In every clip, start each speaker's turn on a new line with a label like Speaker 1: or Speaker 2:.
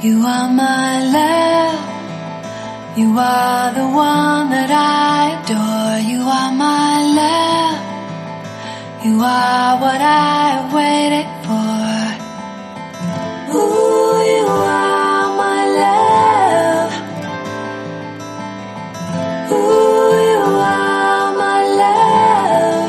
Speaker 1: You are my love. You are the one that I adore. You are my love. You are what I waited for. Ooh, you are my love. Ooh, you are my love.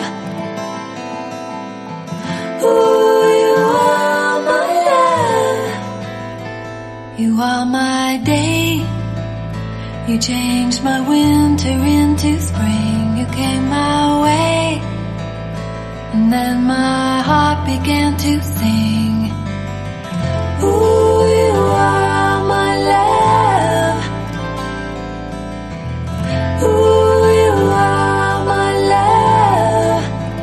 Speaker 1: Ooh, you are my love. You are my day. You changed my winter into spring. You came my way, and then my heart began to sing. Ooh, you are my love. Ooh, you are my love.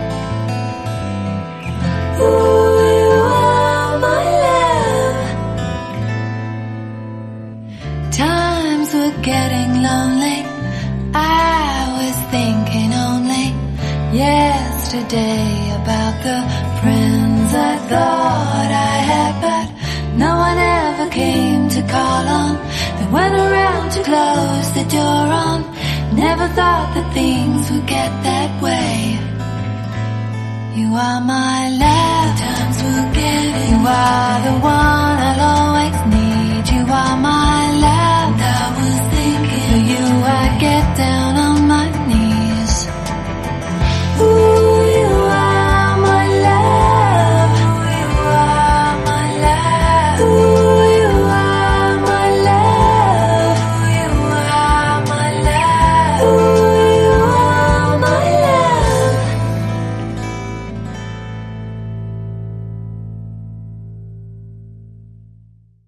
Speaker 1: Ooh, you are my love. Times were getting lonely. I was thinking only yesterday about the friends I thought I had, but no one ever came to call on. They went around to close the door on. Never thought that things would get that way. You are my love. Times will get. You are the one I'll always need. You are my